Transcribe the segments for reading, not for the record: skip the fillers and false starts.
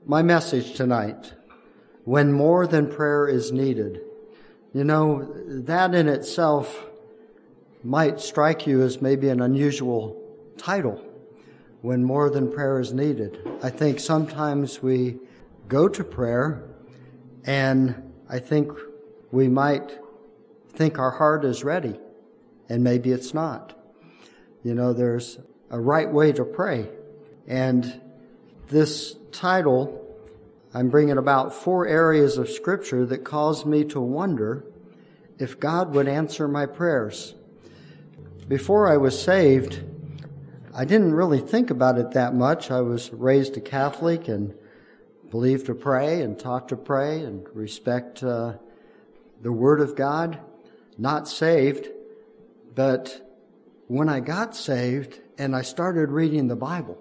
my message tonight, when more than prayer is needed. You know, that in itself might strike you as maybe an unusual title, when more than prayer is needed. I think sometimes we go to prayer and I think we might think our heart is ready, and maybe it's not. You know, there's a right way to pray. And this title, I'm bringing about 4 areas of Scripture that cause me to wonder if God would answer my prayers. Before I was saved, I didn't really think about it that much. I was raised a Catholic and believed to pray and taught to pray and respect the Word of God. Not saved, but when I got saved and I started reading the Bible,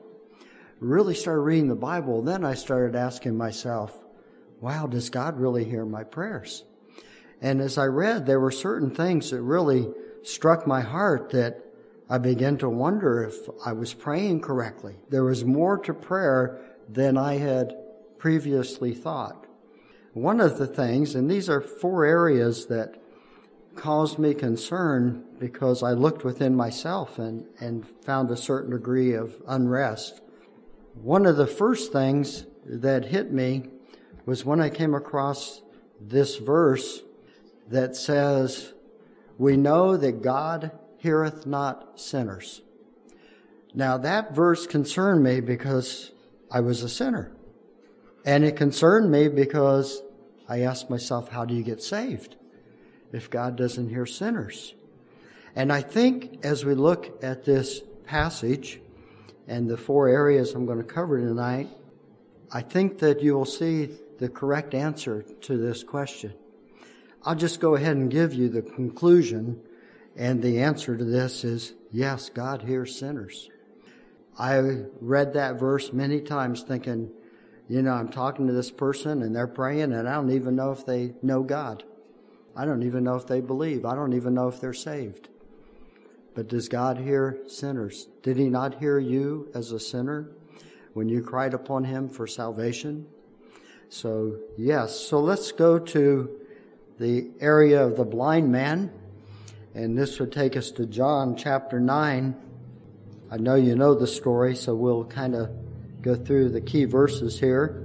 then I started asking myself, wow, does God really hear my prayers? And as I read, there were certain things that really struck my heart that I began to wonder if I was praying correctly. There was more to prayer than I had previously thought. One of the things, and these are 4 areas that caused me concern because I looked within myself and found a certain degree of unrest. One of the first things that hit me was when I came across this verse that says, "We know that God heareth not sinners." Now that verse concerned me because I was a sinner. And it concerned me because I asked myself, how do you get saved if God doesn't hear sinners? And I think as we look at this passage and the 4 areas I'm going to cover tonight, I think that you will see the correct answer to this question. I'll just go ahead and give you the conclusion, and the answer to this is, yes, God hears sinners. I read that verse many times thinking, you know, I'm talking to this person and they're praying and I don't even know if they know God. I don't even know if they believe. I don't even know if they're saved. But does God hear sinners? Did He not hear you as a sinner when you cried upon Him for salvation? So, yes. So let's go to the area of the blind man. And this would take us to John chapter 9. I know you know the story, so we'll kind of go through the key verses here.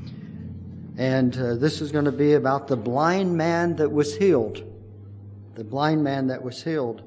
And this is going to be about the blind man that was healed. The blind man that was healed.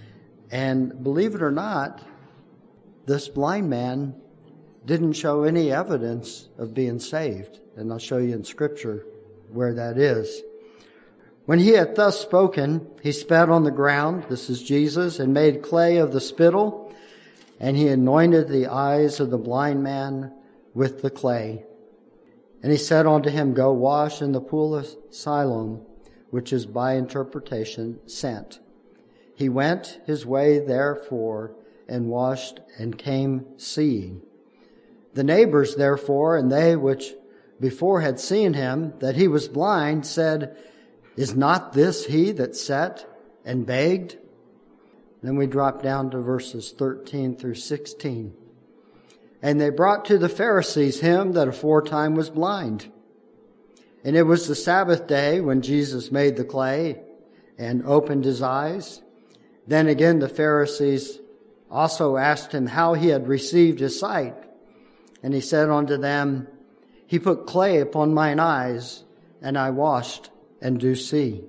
And believe it or not, this blind man didn't show any evidence of being saved. And I'll show you in Scripture where that is. When he had thus spoken, he spat on the ground, this is Jesus, and made clay of the spittle, and he anointed the eyes of the blind man with the clay. And he said unto him, Go wash in the pool of Siloam, which is by interpretation sent. He went his way therefore, and washed, and came seeing. The neighbors therefore, and they which before had seen him, that he was blind, said, Is not this he that sat and begged? Then we drop down to verses 13 through 16. And they brought to the Pharisees him that aforetime was blind. And it was the Sabbath day when Jesus made the clay and opened his eyes. Then again the Pharisees also asked him how he had received his sight. And he said unto them, He put clay upon mine eyes, and I washed, and do see.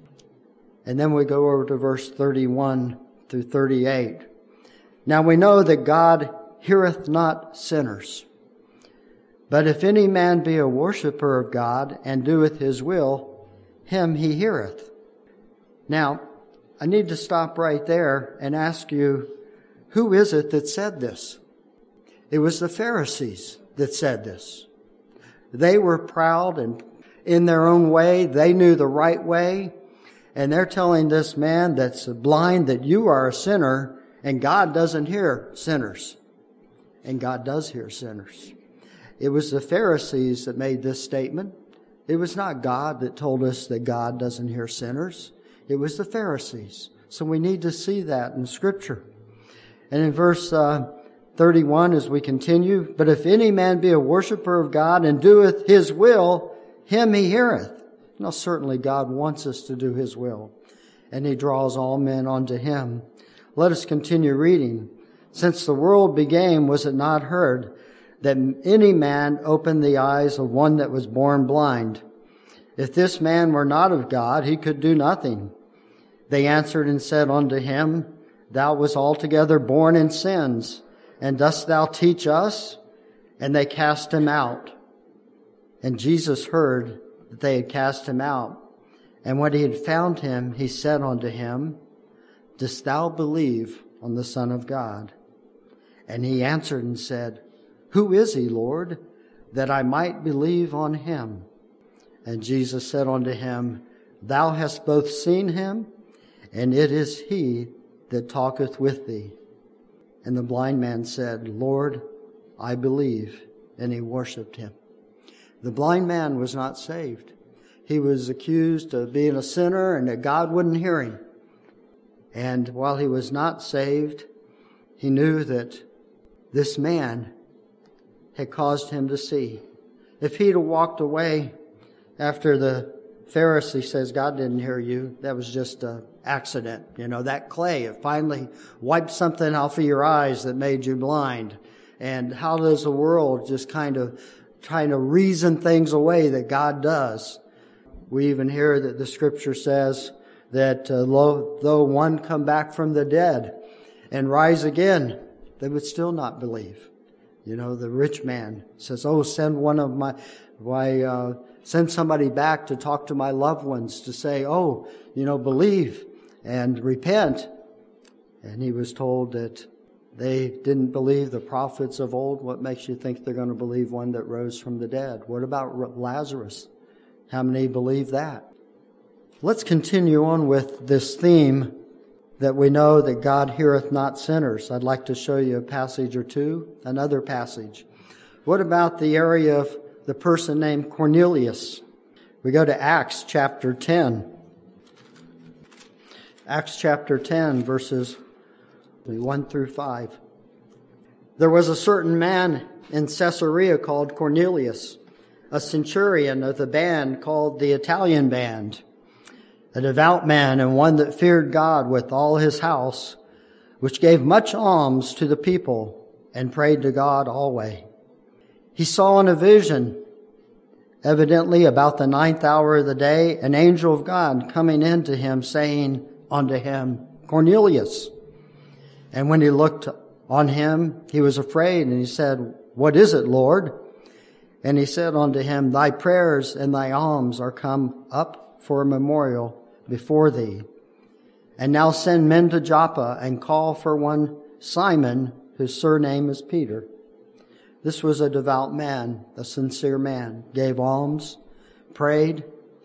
And then we go over to verse 31 through 38. Now we know that God heareth not sinners. But if any man be a worshipper of God, and doeth his will, him he heareth. Now, I need to stop right there and ask you, who is it that said this? It was the Pharisees that said this. They were proud and in their own way. They knew the right way. And they're telling this man that's blind that you are a sinner and God doesn't hear sinners. And God does hear sinners. It was the Pharisees that made this statement. It was not God that told us that God doesn't hear sinners. It was the Pharisees. So we need to see that in Scripture. And in verse 31 as we continue. But if any man be a worshiper of God and doeth his will, him he heareth. Now certainly God wants us to do his will, and he draws all men unto him. Let us continue reading. Since the world began, was it not heard that any man opened the eyes of one that was born blind? If this man were not of God, he could do nothing. They answered and said unto him, Thou wast altogether born in sins, and dost thou teach us? And they cast him out. And Jesus heard that they had cast him out. And when he had found him, he said unto him, Dost thou believe on the Son of God? And he answered and said, Who is he, Lord, that I might believe on him? And Jesus said unto him, Thou hast both seen him, and it is he that talketh with thee. And the blind man said, Lord, I believe. And he worshipped him. The blind man was not saved. He was accused of being a sinner and that God wouldn't hear him. And while he was not saved, he knew that this man had caused him to see. If he'd have walked away after the Pharisee says, God didn't hear you, that was just an accident. You know, that clay, it finally wiped something off of your eyes that made you blind. And how does the world just kind of trying to reason things away that God does? We even hear that the scripture says that though one come back from the dead and rise again, they would still not believe. You know, the rich man says, send one of send somebody back to talk to my loved ones to say, believe and repent. And he was told that they didn't believe the prophets of old. What makes you think they're going to believe one that rose from the dead? What about Lazarus? How many believe that? Let's continue on with this theme that we know that God heareth not sinners. I'd like to show you a passage or two, another passage. What about the area of the person named Cornelius? We go to Acts chapter 10. Acts chapter 10, verses 1 through 5. There was a certain man in Caesarea called Cornelius, a centurion of the band called the Italian band, a devout man and one that feared God with all his house, which gave much alms to the people and prayed to God always. He saw in a vision, evidently about the 9th hour of the day, an angel of God coming in to him, saying unto him, Cornelius. And when he looked on him, he was afraid, and he said, What is it, Lord? And he said unto him, Thy prayers and thy alms are come up for a memorial before thee. And now send men to Joppa and call for one Simon, whose surname is Peter. This was a devout man, a sincere man, gave alms, prayed,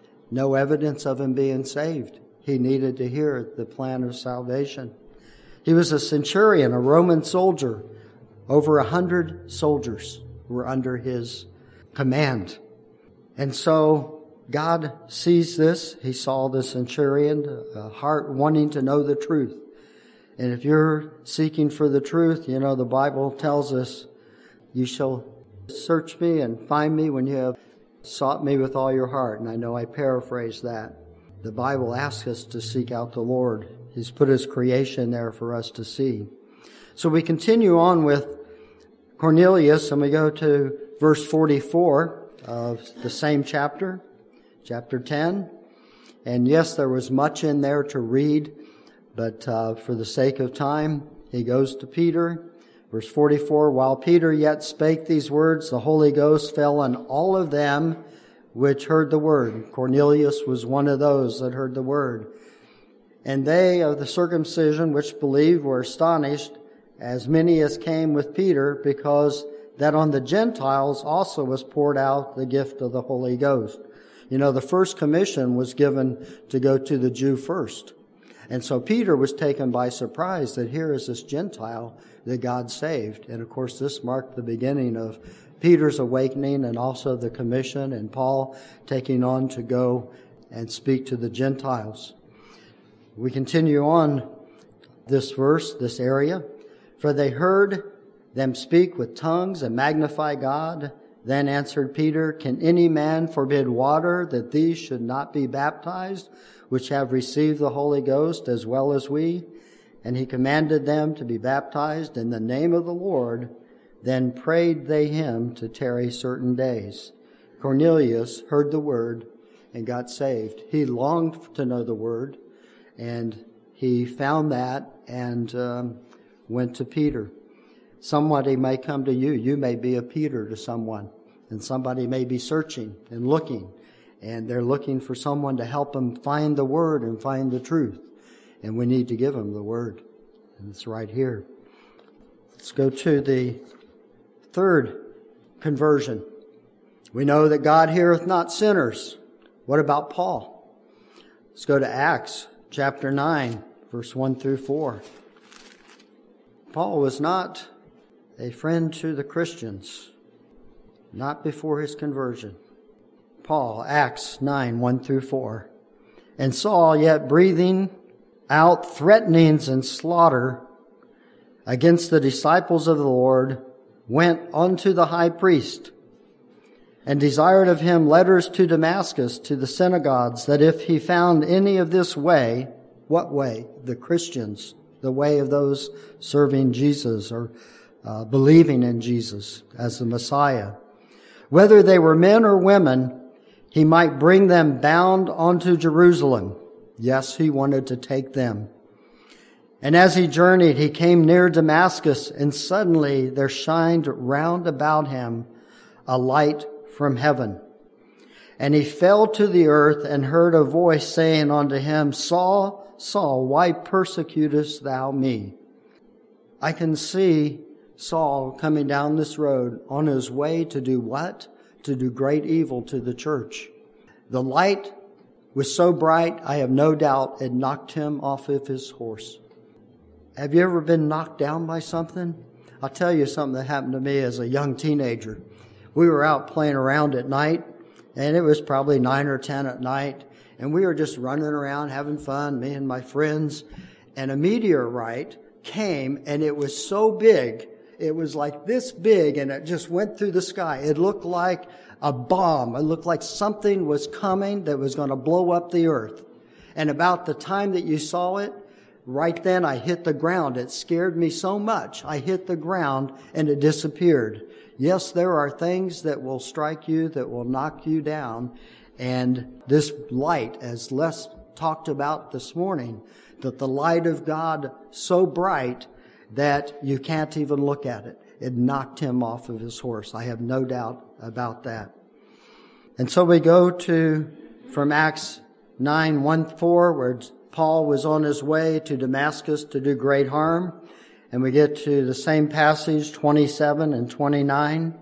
no evidence of him being saved. He needed to hear the plan of salvation. He was a centurion, a Roman soldier. Over 100 soldiers were under his command. And so God sees this. He saw the centurion, a heart wanting to know the truth. And if you're seeking for the truth, you know, the Bible tells us, you shall search me and find me when you have sought me with all your heart. And I know I paraphrase that. The Bible asks us to seek out the Lord. He's put his creation there for us to see. So we continue on with Cornelius, and we go to verse 44 of the same chapter, chapter 10. And yes, there was much in there to read, but for the sake of time, he goes to Peter. Verse 44, While Peter yet spake these words, the Holy Ghost fell on all of them which heard the word. Cornelius was one of those that heard the word. And they of the circumcision which believed were astonished, as many as came with Peter, because that on the Gentiles also was poured out the gift of the Holy Ghost. You know, the first commission was given to go to the Jew first. And so Peter was taken by surprise that here is this Gentile that God saved. And of course, this marked the beginning of Peter's awakening and also the commission and Paul taking on to go and speak to the Gentiles. We continue on this verse, this area. For they heard them speak with tongues and magnify God. Then answered Peter, can any man forbid water that these should not be baptized, which have received the Holy Ghost as well as we? And he commanded them to be baptized in the name of the Lord. Then prayed they him to tarry certain days. Cornelius heard the word and got saved. He longed to know the word, and he found that and went to Peter. Somebody may come to you. You may be a Peter to someone, and somebody may be searching and looking, and they're looking for someone to help them find the word and find the truth. And we need to give them the word. And it's right here. Let's go to the third conversion. We know that God heareth not sinners. What about Paul? Let's go to Acts chapter 9, verse 1 through 4. Paul was not a friend to the Christians, not before his conversion. Paul, Acts 9, 1 through 4. And Saul, yet breathing out threatenings and slaughter against the disciples of the Lord, went unto the high priest and desired of him letters to Damascus, to the synagogues, that if he found any of this way, what way? The Christians, the way of those serving Jesus or believing in Jesus as the Messiah, whether they were men or women, he might bring them bound unto Jerusalem. Yes, he wanted to take them. And as he journeyed, he came near Damascus, and suddenly there shined round about him a light from heaven. And he fell to the earth and heard a voice saying unto him, Saul, Saul, why persecutest thou me? I can see Saul coming down this road on his way to do what? To do great evil to the church. The light was so bright, I have no doubt it knocked him off of his horse. Have you ever been knocked down by something? I'll tell you something that happened to me as a young teenager. We were out playing around at night, and it was probably 9 or 10 at night, and we were just running around having fun, me and my friends, and a meteorite came, and it was so big, it was like this big, and it just went through the sky. It looked like a bomb. It looked like something was coming that was going to blow up the earth. And about the time that you saw it, right then I hit the ground. It scared me so much. I hit the ground and it disappeared. Yes, there are things that will strike you, that will knock you down. And this light, as Les talked about this morning, that the light of God so bright that you can't even look at it. It knocked him off of his horse. I have no doubt about that. And so we go to, from Acts 9, 1, 4, where Paul was on his way to Damascus to do great harm. And we get to the same passage, 27 and 29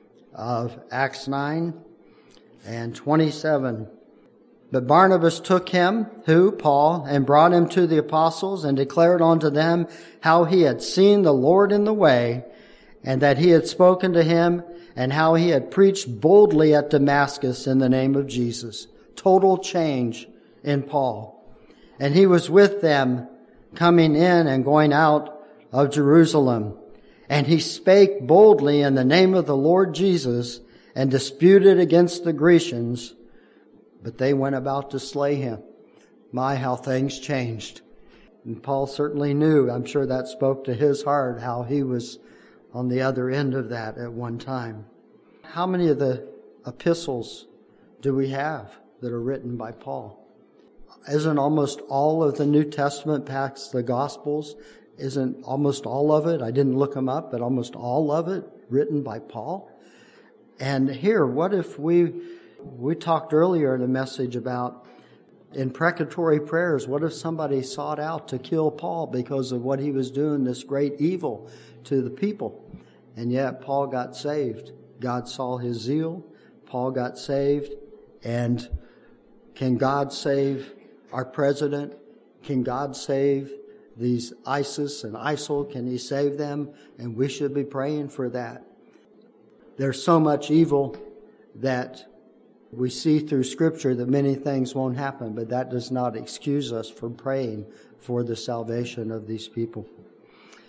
of Acts 9 and 27. But Barnabas took him, who, Paul, and brought him to the apostles and declared unto them how he had seen the Lord in the way, and that he had spoken to him, and how he had preached boldly at Damascus in the name of Jesus. Total change in Paul. And he was with them coming in and going out of Jerusalem. And he spake boldly in the name of the Lord Jesus, and disputed against the Grecians, but they went about to slay him. My, how things changed. And Paul certainly knew, I'm sure that spoke to his heart, how he was on the other end of that at one time. How many of the epistles do we have that are written by Paul? Isn't almost all of the New Testament packs the Gospels? Isn't almost all of it, I didn't look them up, but almost all of it written by Paul? And here, what if we talked earlier in the message about imprecatory prayers. What if somebody sought out to kill Paul because of what he was doing, this great evil to the people? And yet Paul got saved. God saw his zeal. Paul got saved. And can God save our president? Can God save these ISIS and ISIL? Can he save them? And we should be praying for that. There's so much evil that we see through Scripture that many things won't happen, but that does not excuse us from praying for the salvation of these people.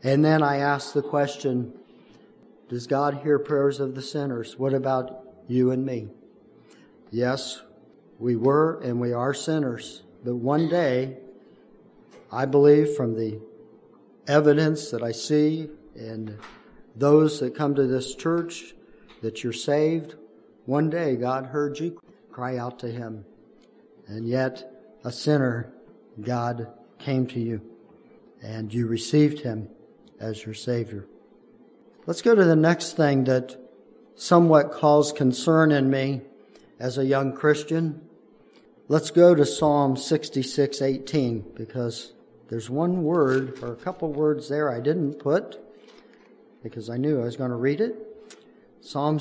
And then I asked the question, does God hear prayers of the sinners? What about you and me? Yes, we were and we are sinners. But one day, I believe from the evidence that I see and those that come to this church that you're saved. One day God heard you cry out to Him. And yet, a sinner, God came to you and you received Him as your Savior. Let's go to the next thing that somewhat caused concern in me as a young Christian. Let's go to Psalm 66:18, because there's one word or a couple words there I didn't put because I knew I was going to read it. Psalm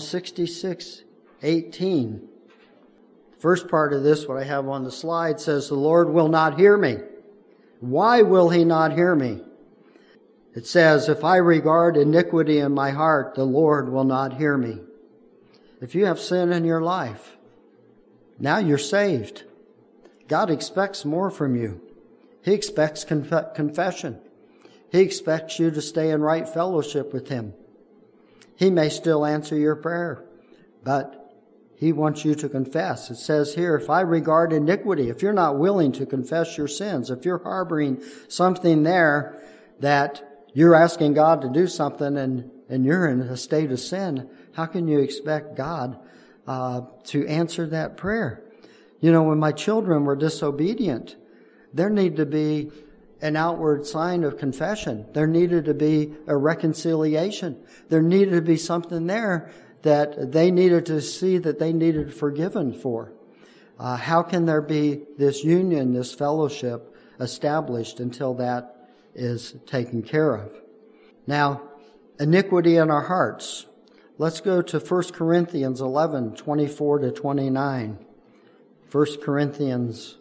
66:18. First part of this, what I have on the slide, says, "The Lord will not hear me." Why will He not hear me? It says, "If I regard iniquity in my heart, the Lord will not hear me." If you have sin in your life, now you're saved. God expects more from you. He expects confession. He expects you to stay in right fellowship with Him. He may still answer your prayer, but He wants you to confess. It says here, if I regard iniquity, if you're not willing to confess your sins, if you're harboring something there that you're asking God to do something and you're in a state of sin, how can you expect God to answer that prayer? You know, when my children were disobedient, there needed to be an outward sign of confession. There needed to be a reconciliation. There needed to be something there that they needed to see that they needed forgiven for. How can there be this union, this fellowship established until that is taken care of? Now, iniquity in our hearts. Let's go to 1 Corinthians 11:24-29. 1 Corinthians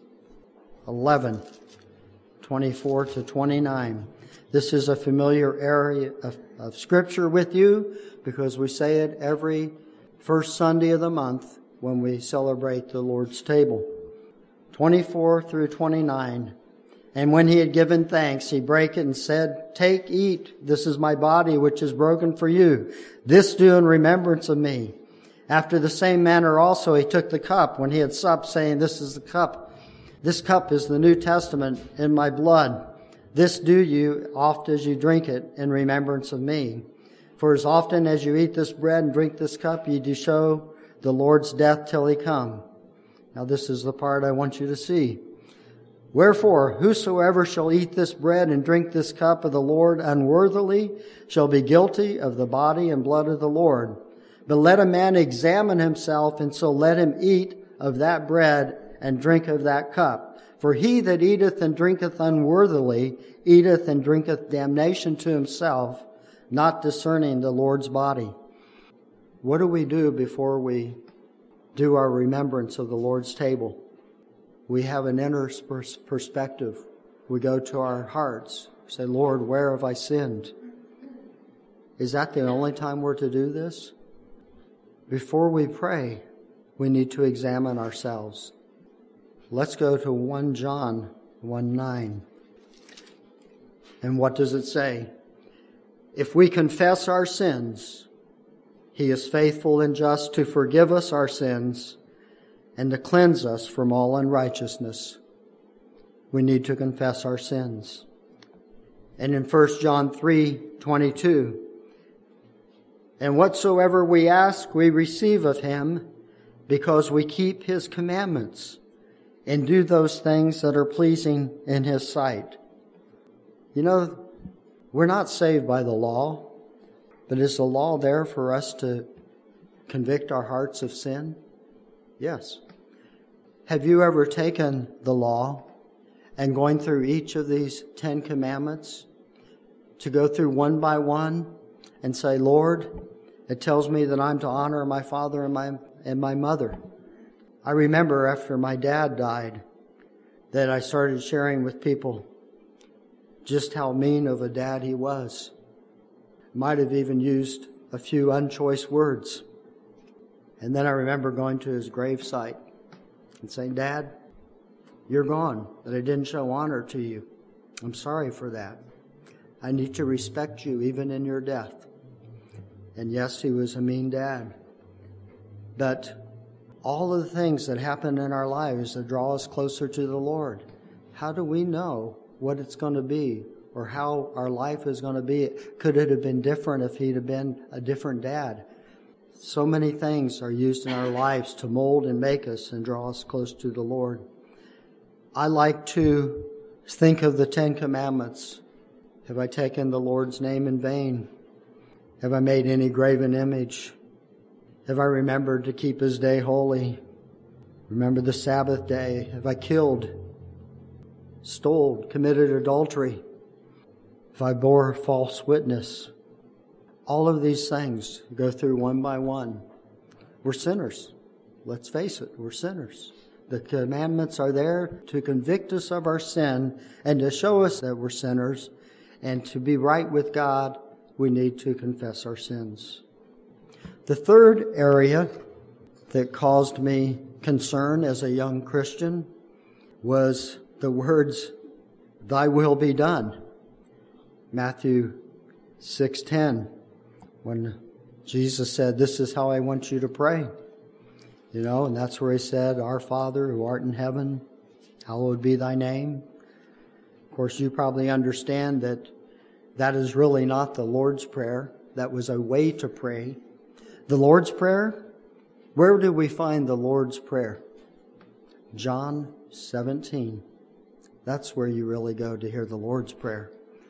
11:24-29. This is a familiar area of Scripture with you because we say it every first Sunday of the month when we celebrate the Lord's table. 24-29. And when he had given thanks, he brake it and said, "Take, eat, this is my body which is broken for you. This do in remembrance of me." After the same manner also he took the cup when he had supped, saying, "This is the cup. This cup is the New Testament in my blood. This do you oft as you drink it in remembrance of me. For as often as you eat this bread and drink this cup, ye do show the Lord's death till he come." Now this is the part I want you to see. "Wherefore, whosoever shall eat this bread and drink this cup of the Lord unworthily shall be guilty of the body and blood of the Lord. But let a man examine himself, and so let him eat of that bread and drink of that cup. For he that eateth and drinketh unworthily eateth and drinketh damnation to himself, not discerning the Lord's body." What do we do before we do our remembrance of the Lord's table? We have an inner perspective. We go to our hearts, say, "Lord, where have I sinned?" Is that the only time we're to do this? Before we pray, we need to examine ourselves. Let's go to 1 John 1:9. And what does it say? "If we confess our sins, he is faithful and just to forgive us our sins and to cleanse us from all unrighteousness." We need to confess our sins. And in 1 John 3:22, "And whatsoever we ask, we receive of him, because we keep his commandments and do those things that are pleasing in his sight." You know, we're not saved by the law, but is the law there for us to convict our hearts of sin? Yes. Have you ever taken the law and going through each of these 10 commandments to go through one by one and say, "Lord, it tells me that I'm to honor my father and my mother." I remember after my dad died that I started sharing with people just how mean of a dad he was. Might have even used a few unchoice words. And then I remember going to his gravesite and saying, "Dad, you're gone, that I didn't show honor to you. I'm sorry for that." I need to respect you even in your death. And yes, he was a mean dad. But all of the things that happen in our lives that draw us closer to the Lord, how do we know what it's going to be or how our life is going to be? Could it have been different if he'd have been a different dad? So many things are used in our lives to mold and make us and draw us close to the Lord. I like to think of the 10 Commandments. Have I taken the Lord's name in vain? Have I made any graven image? Have I remembered to keep his day holy? Remember the Sabbath day? Have I killed, stole, committed adultery? If I bore false witness? All of these things go through one by one. We're sinners. Let's face it, we're sinners. The commandments are there to convict us of our sin and to show us that we're sinners. And to be right with God, we need to confess our sins. The third area that caused me concern as a young Christian was the words, "Thy will be done." Matthew 6:10, when Jesus said, "This is how I want you to pray." And that's where he said, "Our Father who art in heaven, hallowed be thy name." Of course, you probably understand that that is really not the Lord's Prayer. That was a way to pray. The Lord's Prayer, where do we find the Lord's Prayer? John 17. That's where you really go to hear the Lord's Prayer.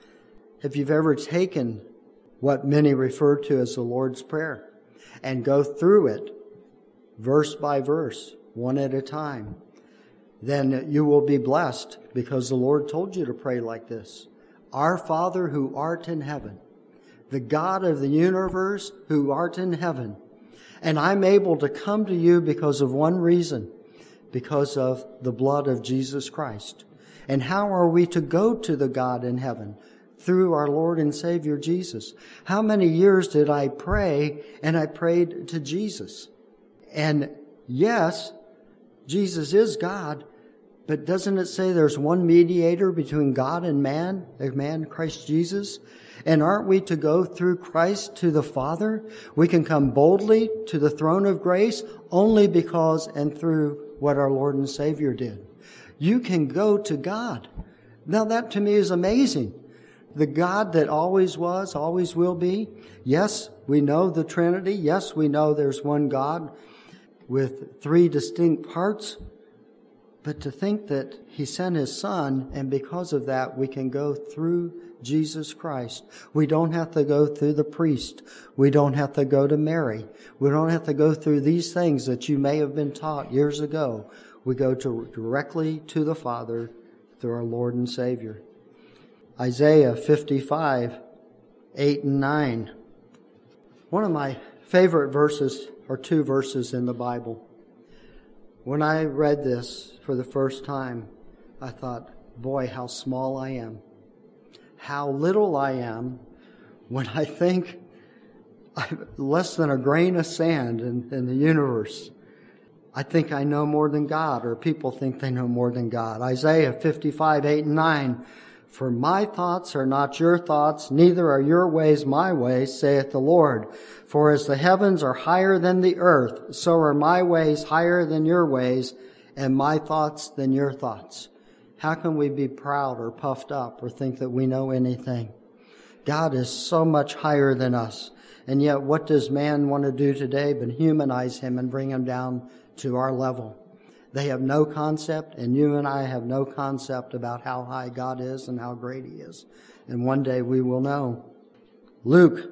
If you've ever taken what many refer to as the Lord's Prayer and go through it verse by verse, one at a time, then you will be blessed because the Lord told you to pray like this. Our Father who art in heaven, the God of the universe who art in heaven. And I'm able to come to you because of one reason, because of the blood of Jesus Christ. And how are we to go to the God in heaven? Through our Lord and Savior Jesus. How many years did I pray? And I prayed to Jesus. And yes, Jesus is God, but doesn't it say there's one mediator between God and man, the man Christ Jesus? And aren't we to go through Christ to the Father? We can come boldly to the throne of grace only because and through what our Lord and Savior did. You can go to God. Now that to me is amazing. The God that always was, always will be. Yes, we know the Trinity. Yes, we know there's one God with three distinct parts. But to think that he sent his Son, and because of that, we can go through Jesus Christ. We don't have to go through the priest. We don't have to go to Mary. We don't have to go through these things that you may have been taught years ago. We go directly to the Father through our Lord and Savior. Isaiah 55, 8 and 9. One of my favorite verses are two verses in the Bible. When I read this for the first time, I thought, boy, how small I am. How little I am when I think I'm less than a grain of sand in the universe. I think I know more than God, or people think they know more than God. Isaiah 55, 8 and 9. For my thoughts are not your thoughts, neither are your ways my ways, saith the Lord. For as the heavens are higher than the earth, so are my ways higher than your ways, and my thoughts than your thoughts. How can we be proud or puffed up or think that we know anything? God is so much higher than us. And yet what does man want to do today but humanize him and bring him down to our level? They have no concept, and you and I have no concept about how high God is and how great he is. And one day we will know. Luke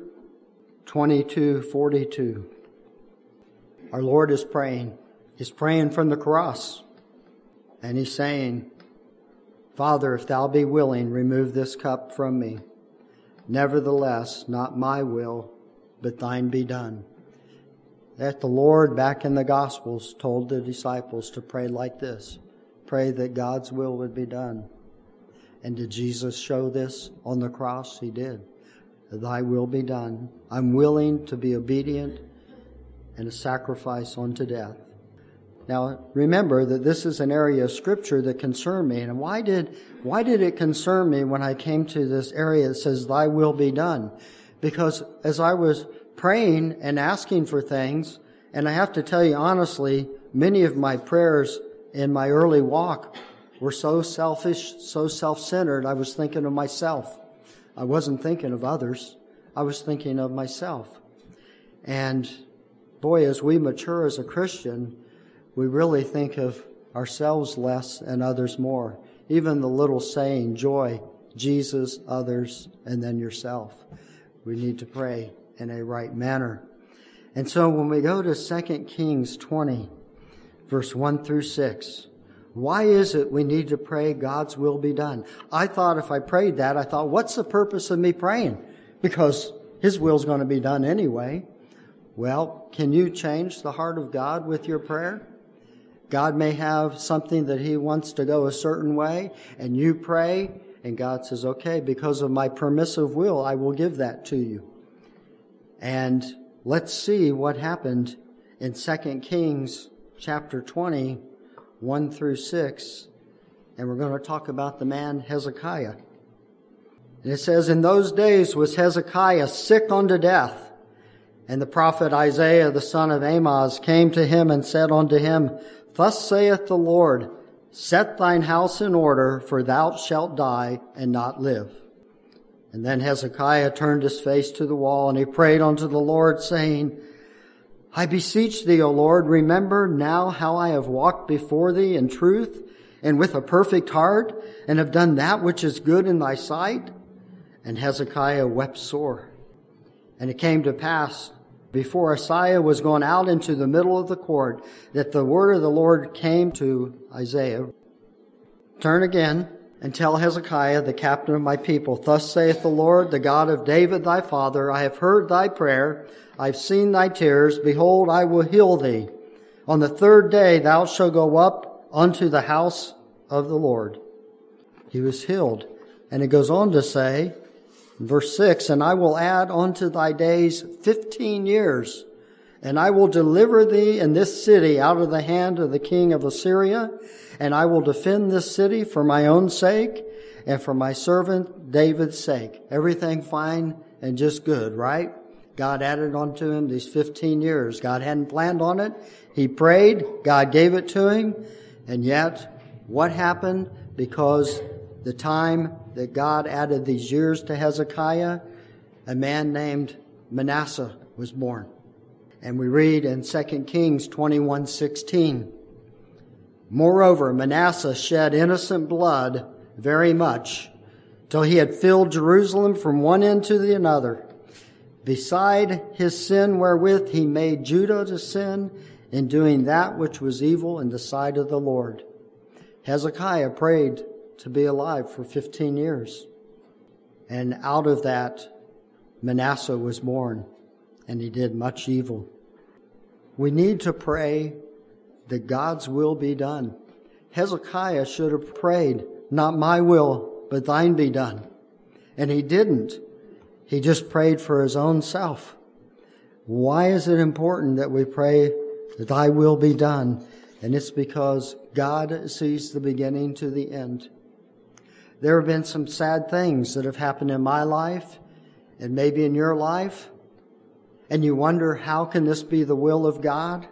22:42. Our Lord is praying. He's praying from the cross. And he's saying, Father, if thou be willing, remove this cup from me. Nevertheless, not my will, but thine be done. That the Lord, back in the Gospels, told the disciples to pray like this. Pray that God's will would be done. And did Jesus show this on the cross? He did. Thy will be done. I'm willing to be obedient and a sacrifice unto death. Now, remember that this is an area of Scripture that concerned me. And why did it concern me when I came to this area that says, Thy will be done? Because as I was praying and asking for things, and I have to tell you honestly, many of my prayers in my early walk were so selfish, so self-centered, I was thinking of myself. I wasn't thinking of others. I was thinking of myself. And boy, as we mature as a Christian, we really think of ourselves less and others more. Even the little saying, joy, Jesus, others, and then yourself. We need to pray in a right manner. And so when we go to 2 Kings 20, verse 1 through 6, why is it we need to pray God's will be done? I thought if I prayed that, I thought, what's the purpose of me praying? Because His will's going to be done anyway. Well, can you change the heart of God with your prayer? God may have something that He wants to go a certain way, and you pray, and God says, okay, because of my permissive will, I will give that to you. And let's see what happened in 2 Kings chapter 20, 1 through 6, and we're going to talk about the man Hezekiah. And it says, in those days was Hezekiah sick unto death, and the prophet Isaiah the son of Amoz came to him and said unto him, Thus saith the Lord, Set thine house in order, for thou shalt die and not live. And then Hezekiah turned his face to the wall, and he prayed unto the Lord, saying, I beseech thee, O Lord, remember now how I have walked before thee in truth and with a perfect heart, and have done that which is good in thy sight. And Hezekiah wept sore. And it came to pass, before Isaiah was gone out into the middle of the court, that the word of the Lord came to Isaiah. Turn again and tell Hezekiah, the captain of my people, Thus saith the Lord, the God of David thy father, I have heard thy prayer, I have seen thy tears, behold, I will heal thee. On the third day thou shalt go up unto the house of the Lord. He was healed. And it goes on to say, verse 6, And I will add unto thy days 15 years, and I will deliver thee in this city out of the hand of the king of Assyria, and I will defend this city for my own sake and for my servant David's sake. Everything fine and just good, right? God added unto him these 15 years. God hadn't planned on it. He prayed. God gave it to him. And yet, what happened? Because the time that God added these years to Hezekiah, a man named Manasseh was born. And we read in 2 Kings 21:16, Moreover, Manasseh shed innocent blood very much, till he had filled Jerusalem from one end to the other. Beside his sin wherewith he made Judah to sin, in doing that which was evil in the sight of the Lord. Hezekiah prayed to be alive for 15 years. And out of that, Manasseh was born, and he did much evil. We need to pray that God's will be done. Hezekiah should have prayed, not my will, but thine be done. And he didn't. He just prayed for his own self. Why is it important that we pray that thy will be done? And it's because God sees the beginning to the end. There have been some sad things that have happened in my life and maybe in your life. And you wonder, how can this be the will of God?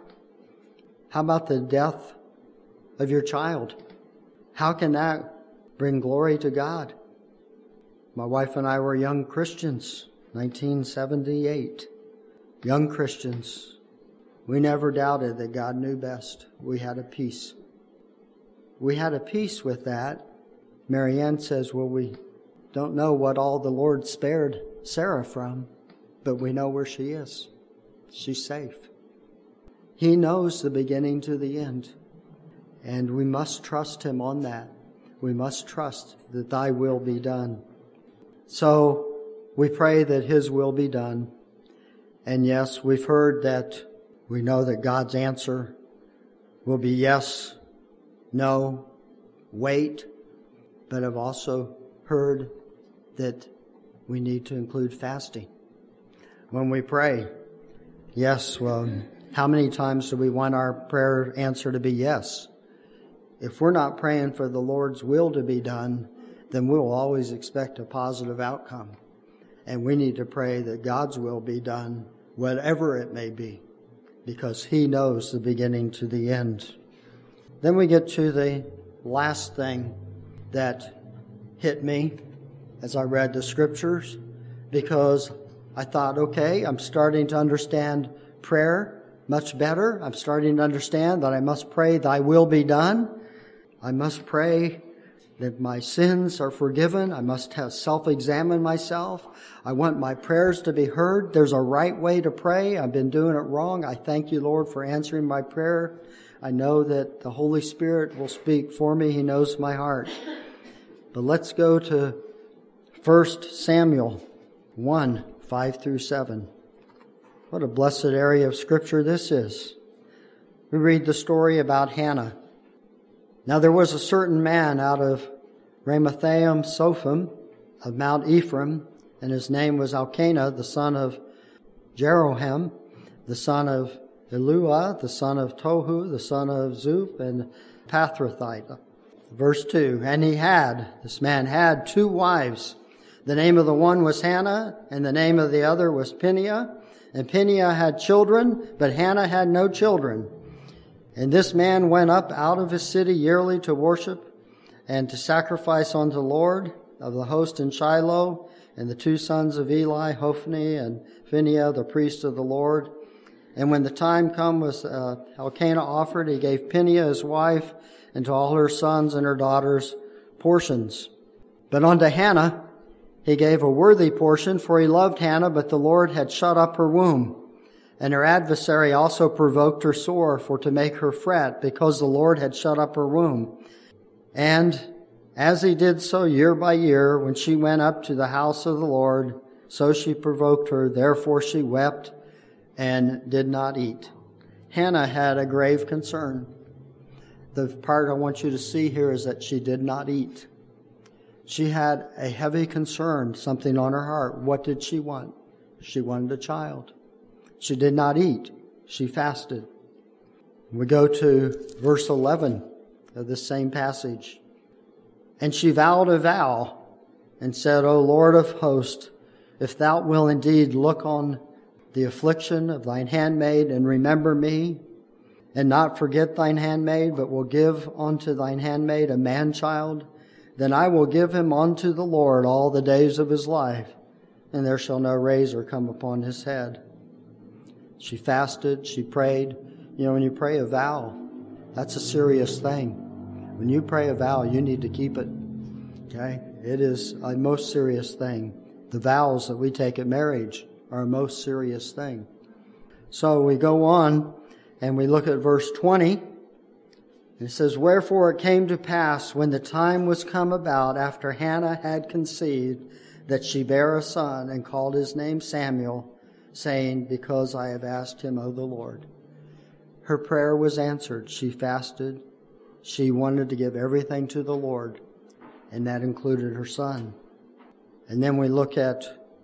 How about the death of your child? How can that bring glory to God? My wife and I were young Christians, 1978. Young Christians. We never doubted that God knew best. We had a peace. We had a peace with that. Marianne says, well, we don't know what all the Lord spared Sarah from, but we know where she is. She's safe. He knows the beginning to the end, and we must trust Him on that. We must trust that thy will be done. So we pray that His will be done. And yes, we've heard that we know that God's answer will be yes, no, wait, but I've also heard that we need to include fasting when we pray. Yes, well, How many times do we want our prayer answer to be yes? If we're not praying for the Lord's will to be done, then we'll always expect a positive outcome. And we need to pray that God's will be done, whatever it may be, because He knows the beginning to the end. Then we get to the last thing that hit me as I read the scriptures, because I thought, okay, I'm starting to understand prayer much better. I'm starting to understand that I must pray, Thy will be done. I must pray that my sins are forgiven. I must have self-examine myself. I want my prayers to be heard. There's a right way to pray. I've been doing it wrong. I thank you, Lord, for answering my prayer. I know that the Holy Spirit will speak for me. He knows my heart. But let's go to 1 Samuel 1, 5 through 7. What a blessed area of Scripture this is. We read the story about Hannah. Now there was a certain man out of Ramathaim Sophim of Mount Ephraim, and his name was Elkanah, the son of Jeroham, the son of Elua, the son of Tohu, the son of Zuph, and Pathrathite. Verse 2, and this man had 2 wives. The name of the one was Hannah, and the name of the other was Peninnah. And Peninnah had children, but Hannah had no children. And this man went up out of his city yearly to worship and to sacrifice unto the Lord of the host in Shiloh, and the 2 sons of Eli, Hophni and Phinehas, the priest of the Lord. And when the time come was Elkanah offered, he gave Peninnah his wife and to all her sons and her daughters portions. But unto Hannah he gave a worthy portion, for he loved Hannah, but the Lord had shut up her womb. And her adversary also provoked her sore for to make her fret, because the Lord had shut up her womb. And as he did so year by year, when she went up to the house of the Lord, so she provoked her. Therefore she wept and did not eat. Hannah had a grave concern. The part I want you to see here is that she did not eat. She had a heavy concern, something on her heart. What did she want? She wanted a child. She did not eat. She fasted. We go to verse 11 of this same passage. And she vowed a vow and said, O Lord of hosts, if thou wilt indeed look on the affliction of thine handmaid and remember me, and not forget thine handmaid, but will give unto thine handmaid a man-child, then I will give him unto the Lord all the days of his life, and there shall no razor come upon his head. She fasted, she prayed. You know, when you pray a vow, that's a serious thing. When you pray a vow, you need to keep it. Okay? It is a most serious thing. The vows that we take at marriage are a most serious thing. So we go on and we look at verse 20. It says, Wherefore it came to pass, when the time was come about, after Hannah had conceived, that she bare a son, and called his name Samuel, saying, Because I have asked him of the Lord. Her prayer was answered. She fasted. She wanted to give everything to the Lord, and that included her son. And then we look at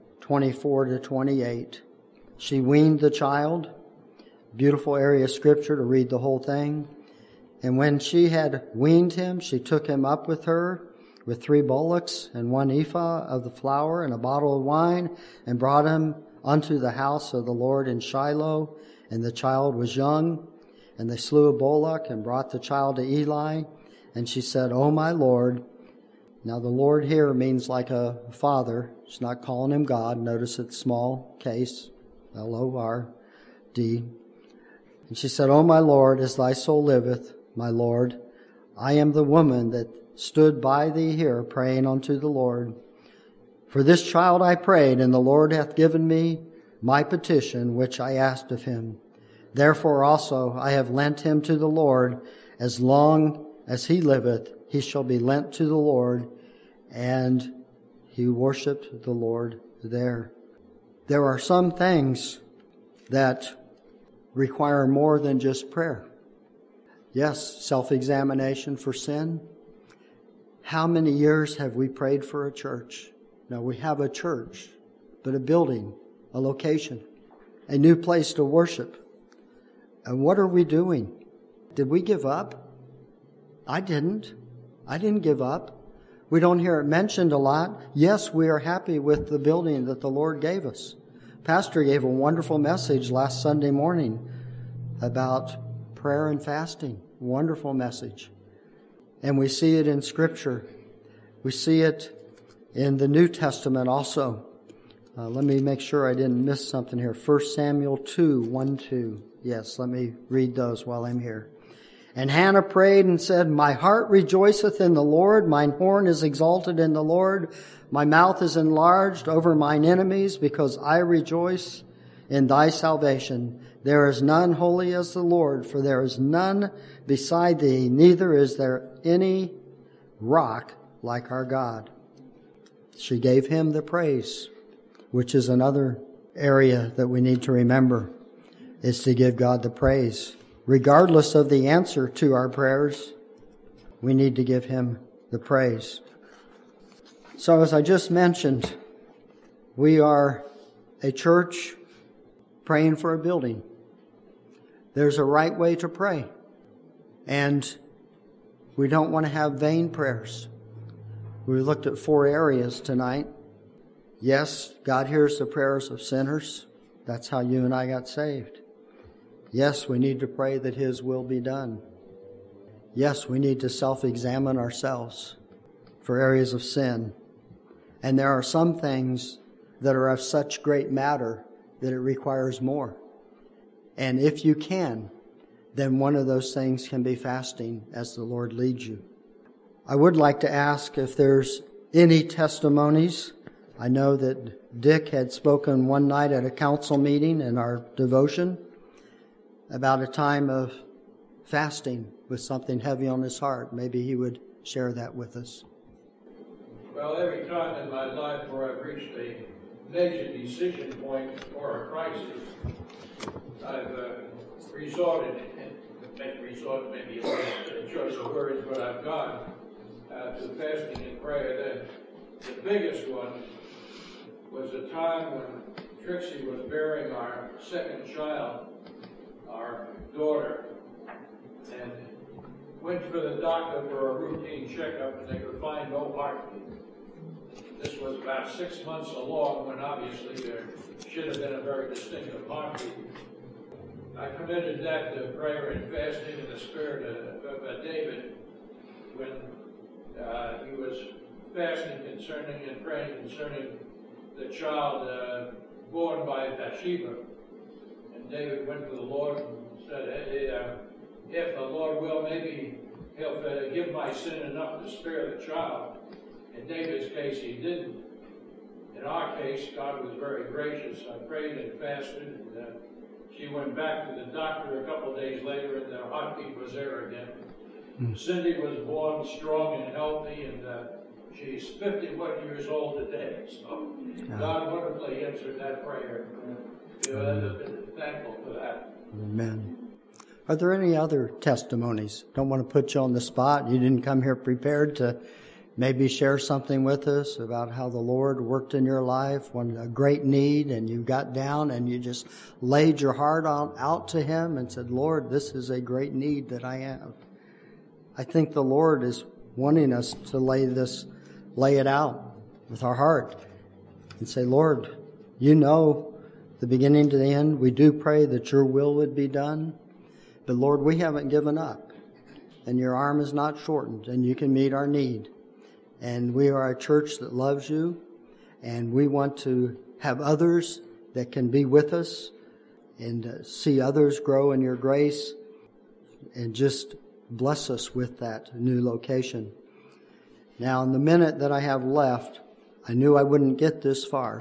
24 to 28. She weaned the child. Beautiful area of Scripture to read the whole thing. And when she had weaned him, she took him up with her with 3 bullocks and 1 ephah of the flour and a bottle of wine, and brought him unto the house of the Lord in Shiloh. And the child was young. And they slew a bullock and brought the child to Eli. And she said, O my Lord. Now the Lord here means like a father. She's not calling him God. Notice it's small case, L-O-R-D. And she said, O my Lord, as thy soul liveth, my Lord, I am the woman that stood by thee here praying unto the Lord. For this child I prayed, and the Lord hath given me my petition, which I asked of him. Therefore also I have lent him to the Lord. As long as he liveth, he shall be lent to the Lord. And he worshipped the Lord there. There are some things that require more than just prayer. Yes, self-examination for sin. How many years have we prayed for a church? Now we have a church, but a building, a location, a new place to worship. And what are we doing? Did we give up? I didn't. I didn't give up. We don't hear it mentioned a lot. Yes, we are happy with the building that the Lord gave us. Pastor gave a wonderful message last Sunday morning about prayer and fasting. Wonderful message. And we see it in Scripture. We see it in the New Testament also. Let me make sure I didn't miss something here. 1 Samuel 2, 1-2. Yes, let me read those while I'm here. And Hannah prayed and said, My heart rejoiceth in the Lord. Mine horn is exalted in the Lord. My mouth is enlarged over mine enemies, because I rejoice in thy salvation. There is none holy as the Lord, for there is none beside thee, neither is there any rock like our God. She gave him the praise, which is another area that we need to remember, is to give God the praise. Regardless of the answer to our prayers, we need to give him the praise. So as I just mentioned, we are a church praying for a building. There's a right way to pray. And we don't want to have vain prayers. We looked at 4 areas tonight. Yes, God hears the prayers of sinners. That's how you and I got saved. Yes, we need to pray that his will be done. Yes, we need to self-examine ourselves for areas of sin. And there are some things that are of such great matter that it requires more. And if you can, then one of those things can be fasting as the Lord leads you. I would like to ask if there's any testimonies. I know that Dick had spoken one night at a council meeting in our devotion about a time of fasting with something heavy on his heart. Maybe he would share that with us. Well, every time in my life where I've reached a major decision point or a crisis, I've resorted, maybe a choice of words, but I've gone to fasting and prayer. The biggest one was a time when Trixie was bearing our second child, our daughter, and went to the doctor for a routine checkup, and they could find no heartbeat. This was about 6 months along, when obviously there should have been a very distinctive heartbeat. I committed that to prayer and fasting in the spirit of David when he was fasting concerning and praying concerning the child born by Bathsheba. And David went to the Lord and said, if the Lord will, maybe he'll give my sin enough to spare the child. In David's case, he didn't. In our case, God was very gracious. I prayed and fasted, and she went back to the doctor a couple of days later, and the heartbeat was there again. Cindy was born strong and healthy, and she's 51 years old today. So God wonderfully answered that prayer. I've been thankful for that. Amen. Are there any other testimonies? Don't want to put you on the spot. You didn't come here prepared to maybe share something with us about how the Lord worked in your life when a great need, and you got down and you just laid your heart out to him and said, Lord, this is a great need that I have. I think the Lord is wanting us to lay it out with our heart and say, Lord, you know the beginning to the end. We do pray that your will would be done. But Lord, we haven't given up, and your arm is not shortened, and you can meet our need. And we are a church that loves you, and we want to have others that can be with us and see others grow in your grace, and just bless us with that new location. Now, in the minute that I have left, I knew I wouldn't get this far.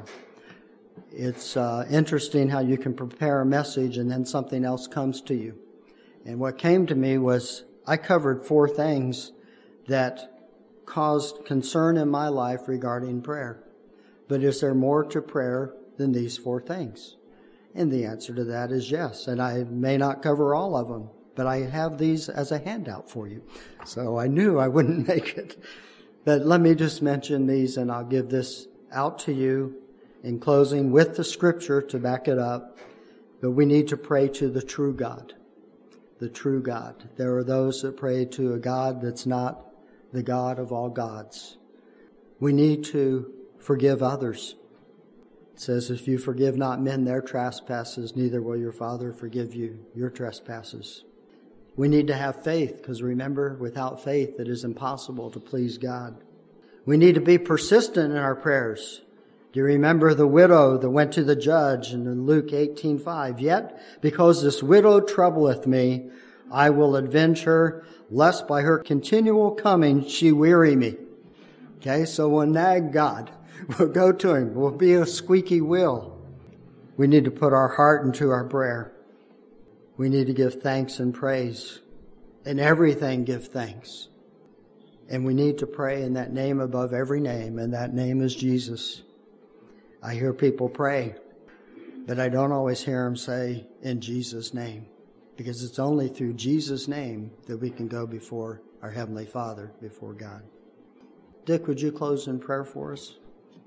It's interesting how you can prepare a message and then something else comes to you. And what came to me was I covered 4 things that caused concern in my life regarding prayer. But is there more to prayer than these 4 things? And the answer to that is yes. And I may not cover all of them, but I have these as a handout for you. So I knew I wouldn't make it. But let me just mention these, and I'll give this out to you in closing with the scripture to back it up. But we need to pray to the true God. the true God. There are those that pray to a God that's not the God of all gods. We need to forgive others. It says, if you forgive not men their trespasses, neither will your Father forgive you your trespasses. We need to have faith, because remember, without faith it is impossible to please God. We need to be persistent in our prayers. Do you remember the widow that went to the judge in Luke 18:5? Yet, because this widow troubleth me, I will avenge her, lest by her continual coming she weary me. Okay, so we'll nag God. We'll go to Him. We'll be a squeaky wheel. We need to put our heart into our prayer. We need to give thanks and praise. In everything, give thanks. And we need to pray in that name above every name, and that name is Jesus. I hear people pray, but I don't always hear them say, in Jesus' name, because it's only through Jesus' name that we can go before our Heavenly Father, before God. Dick, would you close in prayer for us?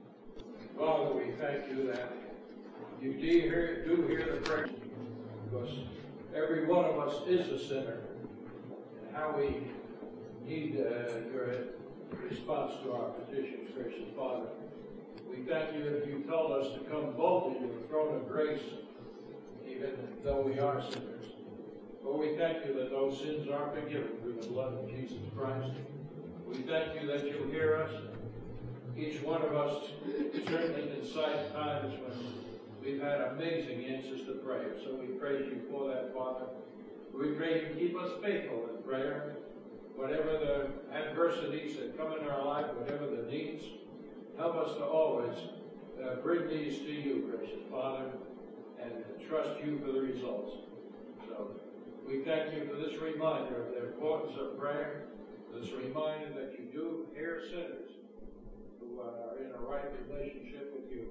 Father, we thank you that you do hear the prayer, because every one of us is a sinner, and how we need your response to our petitions, gracious Father. We thank you that you told us to come boldly to the throne of grace, even though we are sinners. But we thank you that those sins are forgiven through the blood of Jesus Christ. We thank you that you hear us. Each one of us, certainly inside times when we've had amazing answers to prayer. So we praise you for that, Father. We pray you keep us faithful in prayer. Whatever the adversities that come in our life, whatever the needs, help us to always bring these to you, gracious Father, and trust you for the results. So we thank you for this reminder of the importance of prayer, this reminder that you do hear sinners who are in a right relationship with you,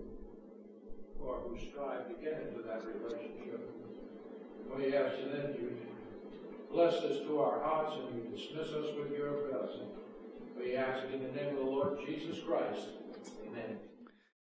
or who strive to get into that relationship. We ask you then you bless us to our hearts and you dismiss us with your blessing. We ask in the name of the Lord Jesus Christ. Amen.